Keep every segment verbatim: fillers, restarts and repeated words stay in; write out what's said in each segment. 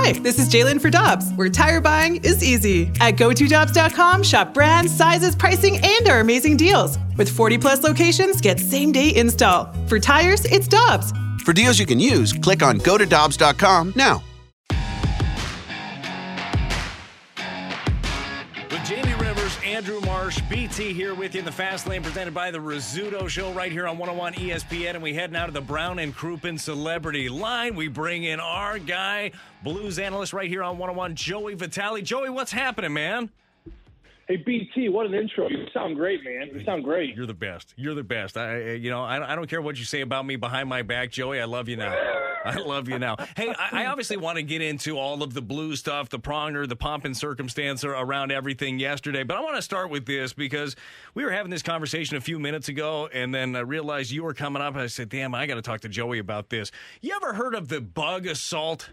Hi, this is Jalen for Dobbs, where tire buying is easy. At go to dobbs dot com, shop brands, sizes, pricing, and our amazing deals. With forty plus locations, get same-day install. For tires, it's Dobbs. For deals you can use, click on go to dobbs dot com now. With Jamie Rivers, Andrew Marsh, B T here with you in the Fast Lane presented by the Rizzuto Show right here on one oh one E S P N. And we head now to the Brown and Crouppen Celebrity Line. We bring in our guy, Blues analyst right here on one oh one, Joey Vitale. Joey, what's happening, man? Hey, B T, what an intro. You sound great, man. You sound great. You're the best. You're the best. I, you know, I, I don't care what you say about me behind my back, Joey. I love you now. I love you now. Hey, I, I obviously want to get into all of the blue stuff, the pronger, the pomp and circumstance around everything yesterday. But I want to start with this because we were having this conversation a few minutes ago, and then I realized you were coming up, and I said, damn, I got to talk to Joey about this. You ever heard of the bug assault?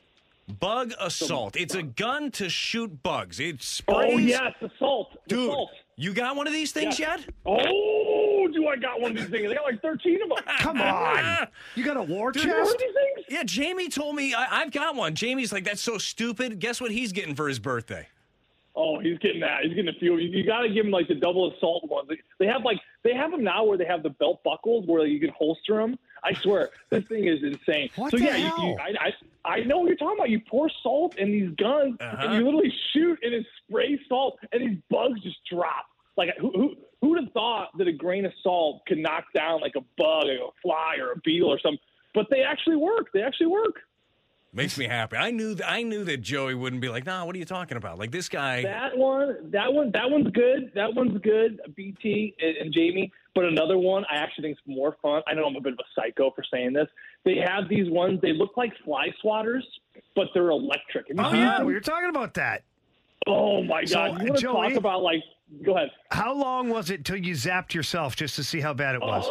Bug assault. It's a gun to shoot bugs. It sprays. Oh, yes, assault. Dude, assault. You got one of these things yes. yet? Oh, do I got one of these things? I got like thirteen of them. Come on. You got a war Dude, chest? these things? Yeah, Jamie told me I, I've got one. Jamie's like, that's so stupid. Guess what he's getting for his birthday? Oh, he's getting that. He's getting a few. You, you got to give him like the double assault ones. They have like they have them now where they have the belt buckles where you can holster them. I swear, this thing is insane. What so the yeah, hell? You, you, I, I I know what you're talking about. You pour salt in these guns, Uh-huh. and you literally shoot and it sprays salt, and these bugs just drop. Like who who who would have thought that a grain of salt could knock down like a bug, or a fly, or a beetle or something? But they actually work. They actually work. Makes me happy. I knew th- I knew that Joey wouldn't be like, nah, what are you talking about? Like this guy. That one, that one, that one's good. That one's good. B T and, and Jamie. But another one, I actually think is more fun. I know I'm a bit of a psycho for saying this. They have these ones. They look like fly swatters, but they're electric. Have you Oh, seen yeah, them? we were talking about that. Oh my So, God! You want to Joey- talk about like? Go ahead. How long was it till you zapped yourself just to see how bad it was?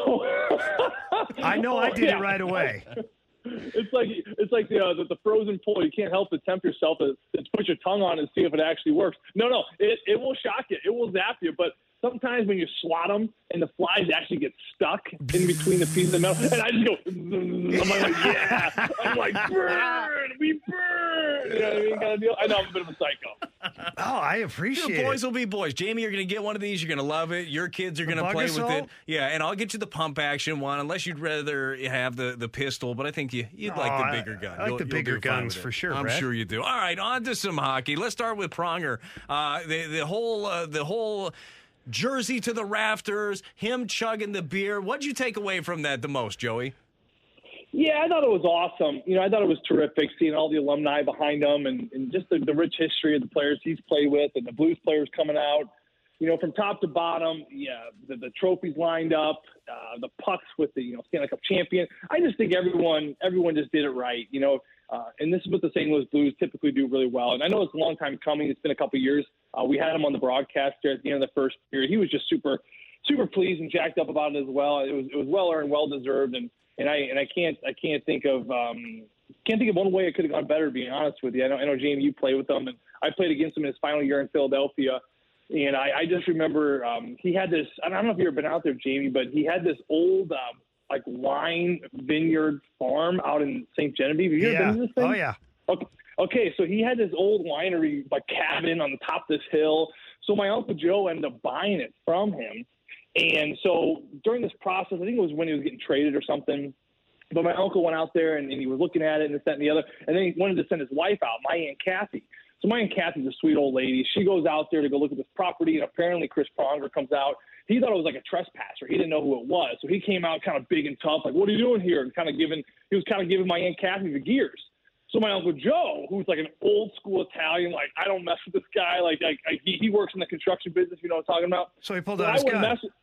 Oh. I know I Oh, did yeah. it right away. It's like it's like the, uh, the the frozen pole. You can't help but tempt yourself to, to put your tongue on and see if it actually works. No, no, it it will shock you. It will zap you. But sometimes when you swat them and the flies actually get stuck in between the pieces of metal, and I just go, I'm like, yeah, I'm like, burn, we burn. You know what I mean? Kind of deal. I know I'm a bit of a psycho. Oh, I appreciate The boys it. will be boys. Jamie, you're going to get one of these. You're going to love it. Your kids are The going to bug play with assault? it. Yeah, and I'll get you the pump action one, unless you'd rather have the, the pistol. But I think you, you'd No, like I- the bigger gun. I like You'll- the you'll bigger do fine guns with it. for sure, I'm Brett. sure you do. All right, on to some hockey. Let's start with Pronger. Uh, the, the whole uh, the whole jersey to the rafters, him chugging the beer. What'd you take away from that the most, Joey? Yeah, I thought it was awesome. You know, I thought it was terrific seeing all the alumni behind him and, and just the, the rich history of the players he's played with and the Blues players coming out. You know, from top to bottom, yeah, the, the trophies lined up, uh, the pucks with the, you know, Stanley Cup champion. I just think everyone everyone just did it right, you know. Uh, and this is what the Saint Louis Blues typically do really well. And I know it's a long time coming. It's been a couple of years. Uh, we had him on the broadcast there at the end of the first period. He was just super, super pleased and jacked up about it as well. It was it was well earned, well deserved, and and I and I can't I can't think of um, can't think of one way it could have gone better. To be honest with you, I know I know Jamie, you play with him, and I played against him in his final year in Philadelphia. And I, I just remember um, he had this. I don't know if you've ever been out there, Jamie, but he had this old um, like wine vineyard farm out in Saint Genevieve. Have you ever Yeah. been to this thing? Oh, yeah. Okay. Okay, so he had this old winery, like cabin on the top of this hill. So my Uncle Joe ended up buying it from him. And so during this process, I think it was when he was getting traded or something. But my uncle went out there and, and he was looking at it and this, that, and the other. And then he wanted to send his wife out, my Aunt Kathy. So my Aunt Kathy's a sweet old lady. She goes out there to go look at this property, and apparently Chris Pronger comes out. He thought it was like a trespasser. He didn't know who it was. So he came out kind of big and tough, like, what are you doing here? And kind of giving, he was kind of giving my Aunt Kathy the gears. So my Uncle Joe, who's like an old school Italian, like, I don't mess with this guy. Like, like I, he, he works in the construction business, you know what I'm talking about? So he pulled So out I his wouldn't gun. mess with-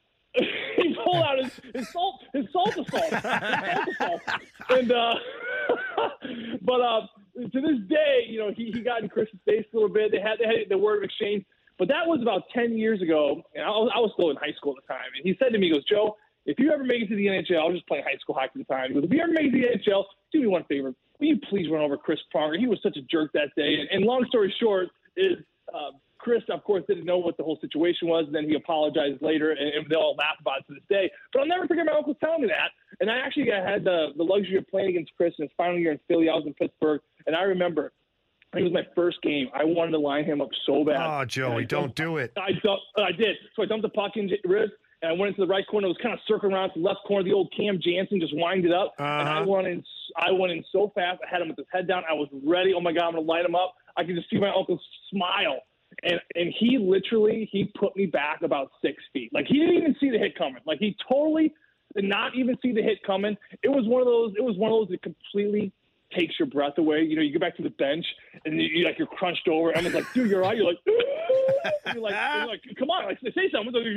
he pulled out his, his salt, his salt assault, his salt assault. And, uh, but, uh, to this day, you know, he, he got in Chris's face a little bit. They had, they had the word of exchange, but that was about ten years ago. And I was, I was still in high school at the time. And he said to me, he goes, Joe, if you ever make it to the N H L, I was just playing high school hockey at the time. He goes, if you ever make it to the N H L, do me one favor. Will you please run over Chris Pronger? He was such a jerk that day. And, and long story short is, uh, Chris, of course, didn't know what the whole situation was, and then he apologized later, and, and they all laugh about it to this day. But I'll never forget my uncle telling me that. And I actually had the, the luxury of playing against Chris in his final year in Philly. I was in Pittsburgh, and I remember it was my first game. I wanted to line him up so bad. Oh, Joey, don't do it. I dumped, I did. So I dumped the puck in Ribs, and I went into the right corner. It was kind of circling around to the left corner. The old Cam Jansen just wind it up, uh-huh. and I went in. I went in so fast. I had him with his head down. I was ready. Oh my God, I'm gonna light him up. I could just see my uncle smile, and and he literally he put me back about six feet. Like he didn't even see the hit coming. Like he totally did not even see the hit coming. It was one of those. It was one of those that completely takes your breath away. You know, you go back to the bench and you, you like you're crunched over. Everyone's like, dude, you're all right. You're like, you're like, you're like, come on, like say something. Like,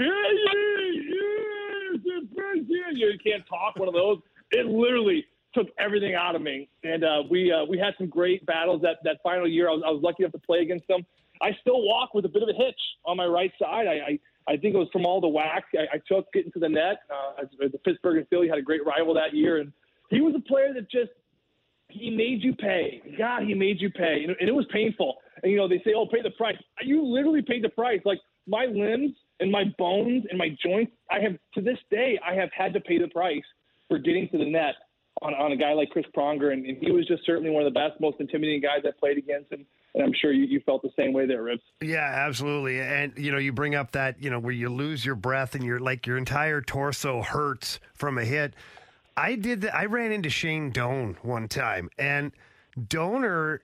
yeah, yeah, yeah. You can't talk. One of those. It literally took everything out of me. And uh, we uh, we had some great battles that that final year. I was, I was lucky enough to play against them. I still walk with a bit of a hitch on my right side. I I, I think it was from all the whack I, I took getting to the net. Uh, the Pittsburgh and Philly had a great rival that year, and he was a player that just. He made you pay. God, he made you pay. And, and it was painful. And, you know, they say, oh, pay the price. You literally paid the price. Like, my limbs and my bones and my joints, I have, to this day, I have had to pay the price for getting to the net on, on a guy like Chris Pronger. And, and he was just certainly one of the best, most intimidating guys I played against. And, and I'm sure you, you felt the same way there, Ribs. Yeah, absolutely. And, you know, you bring up that, you know, where you lose your breath and you're like your entire torso hurts from a hit. I did that. I ran into Shane Doan one time, and Doner,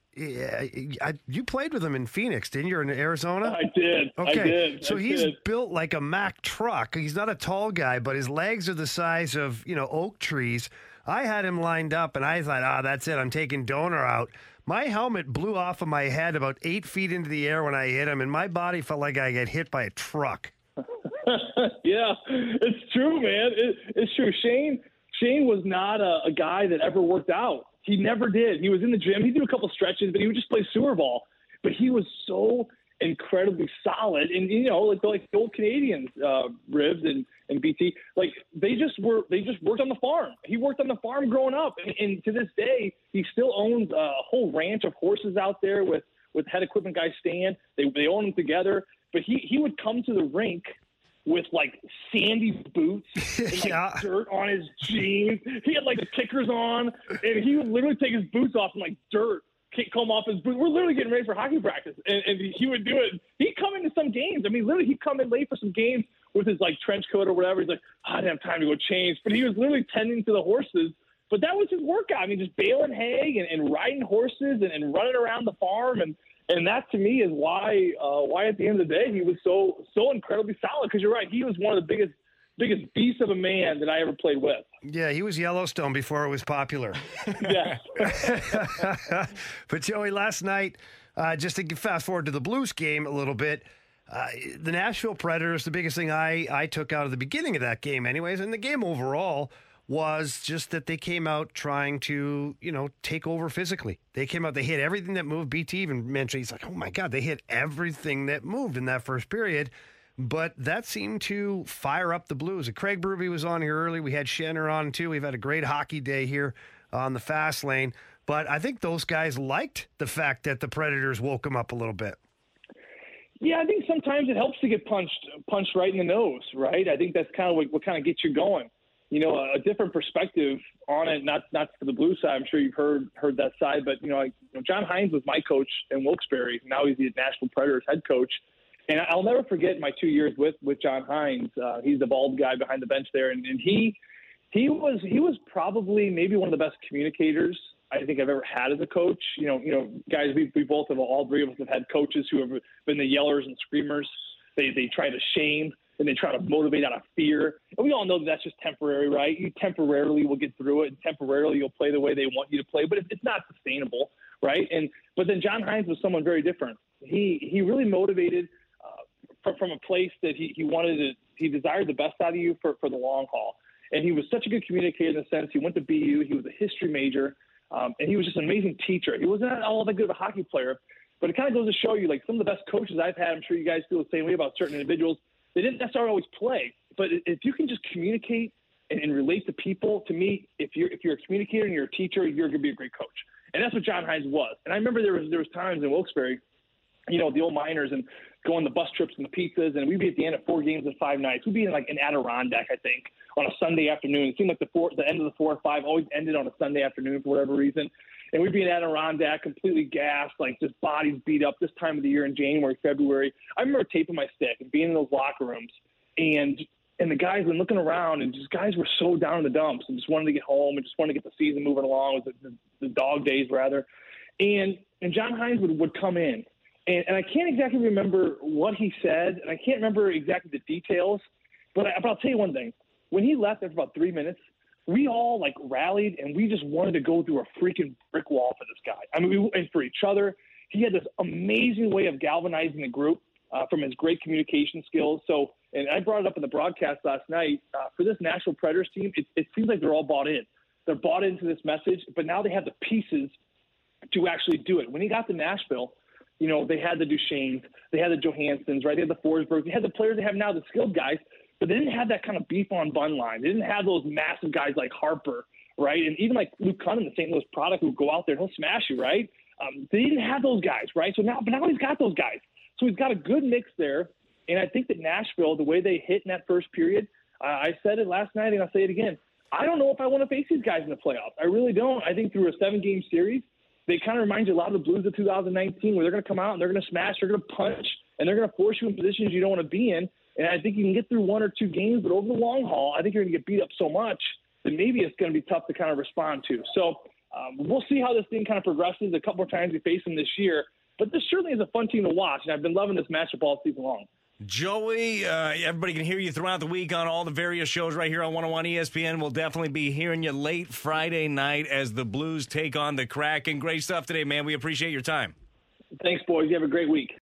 I, you played with him in Phoenix, didn't you? Or in Arizona? I did. Okay. I did. So I he's did. built like a Mack truck. He's not a tall guy, but his legs are the size of, you know, oak trees. I had him lined up, and I thought, ah, oh, that's it. I'm taking Doner out. My helmet blew off of my head about eight feet into the air when I hit him, and my body felt like I got hit by a truck. Yeah, it's true, man. It, it's true. Shane Shane was not a, a guy that ever worked out. He never did. He was in the gym. He'd do a couple stretches, but he would just play sewer ball. But he was so incredibly solid. And, you know, like, like the old Canadians, uh, Ribs and, and B T, like they just were, they just worked on the farm. He worked on the farm growing up. And, and to this day, he still owns a whole ranch of horses out there with, with head equipment guy Stan. They, they own them together. But he, he would come to the rink with like sandy boots and like yeah. dirt on his jeans. He had like the kickers on, and he would literally take his boots off and like dirt come off his boots. We're literally getting ready for hockey practice, and, and he would do it. He'd come into some games. I mean, literally, he'd come in late for some games with his like trench coat or whatever. He's like, oh, I didn't have time to go change, but he was literally tending to the horses. But that was his workout. I mean, just baling hay and, and riding horses and, and running around the farm and. And that, to me, is why uh, why at the end of the day he was so so incredibly solid. Because you're right, he was one of the biggest biggest beasts of a man that I ever played with. Yeah, he was Yellowstone before it was popular. Yeah. But Joey, last night, uh, just to fast forward to the Blues game a little bit, uh, the Nashville Predators. The biggest thing I I took out of the beginning of that game, anyways, and the game overall, was just that they came out trying to, you know, take over physically. They came out, they hit everything that moved. B T even mentioned, he's like, oh my God, they hit everything that moved in that first period. But that seemed to fire up the Blues. And Craig Berube was on here early. We had Shenner on too. We've had a great hockey day here on the fast lane. But I think those guys liked the fact that the Predators woke them up a little bit. Yeah, I think sometimes it helps to get punched punched right in the nose, right? I think that's kind of what, what kind of gets you going. You know, a different perspective on it, not not for the Blue side. I'm sure you've heard heard that side, but, you know, like, you know, John Hines was my coach in Wilkes-Barre. Now he's the Nashville Predators head coach. And I'll never forget my two years with, with John Hines. Uh, he's the bald guy behind the bench there. And, and he he was he was probably maybe one of the best communicators I think I've ever had as a coach. You know, you know, guys, we we both have, all three of us have had coaches who have been the yellers and screamers. They they try to shame. And they try to motivate out of fear. And we all know that that's just temporary, right? You temporarily will get through it, and temporarily you'll play the way they want you to play, but it's not sustainable, right? And but then John Hines was someone very different. He he really motivated uh, from, from a place that he, he wanted to, he desired the best out of you for, for the long haul. And he was such a good communicator in the sense he went to B U, he was a history major, um, and he was just an amazing teacher. He was not all that good of a hockey player, but it kind of goes to show you, like, some of the best coaches I've had, I'm sure you guys feel the same way about certain individuals. They didn't necessarily always play, but if you can just communicate and, and relate to people, to me, if you're if you're a communicator and you're a teacher, you're going to be a great coach. And that's what John Hines was. And I remember there was there was times in Wilkes-Barre, you know, the old miners and going the bus trips and the pizzas, and we'd be at the end of four games in five nights. We'd be in like an Adirondack, I think, on a Sunday afternoon. It seemed like the four, the end of the four or five always ended on a Sunday afternoon for whatever reason. and we'd be in Adirondack, completely gassed, like just bodies beat up this time of the year in January, February. I remember taping my stick and being in those locker rooms, and and the guys were looking around, and just guys were so down in the dumps and just wanted to get home and just wanted to get the season moving along, with the, the, the dog days rather. And and John Hines would, would come in, and, and I can't exactly remember what he said, and I can't remember exactly the details, but, I, but I'll tell you one thing. When he left after about three minutes, we all, like, rallied, and we just wanted to go through a freaking brick wall for this guy. I mean, we, and for each other. He had this amazing way of galvanizing the group uh, from his great communication skills. So, and I brought it up in the broadcast last night, uh, for this Nashville Predators team, it, it seems like they're all bought in. They're bought into this message, but now they have the pieces to actually do it. When he got to Nashville, you know, they had the Duchesnes, they had the Johanssons, right? They had the Forsbergs, they had the players they have now, the skilled guys, but they didn't have that kind of beef on bun line. They didn't have those massive guys like Harper, right? And even like Luke Cunningham, the Saint Louis product, who go out there and he'll smash you, right? Um, they didn't have those guys, right? So now, but now he's got those guys. So he's got a good mix there. And I think that Nashville, the way they hit in that first period, uh, I said it last night and I'll say it again. I don't know if I want to face these guys in the playoffs. I really don't. I think through a seven-game series, they kind of remind you a lot of the Blues of two thousand nineteen, where they're going to come out and they're going to smash, they're going to punch, and they're going to force you in positions you don't want to be in. And I think you can get through one or two games, but over the long haul, I think you're going to get beat up so much that maybe it's going to be tough to kind of respond to. So um, we'll see how this thing kind of progresses. A couple more times we face them this year. But this certainly is a fun team to watch, and I've been loving this matchup all season long. Joey, uh, everybody can hear you throughout the week on all the various shows right here on one oh one E S P N. We'll definitely be hearing you late Friday night as the Blues take on the Kraken. Great stuff today, man. We appreciate your time. Thanks, boys. You have a great week.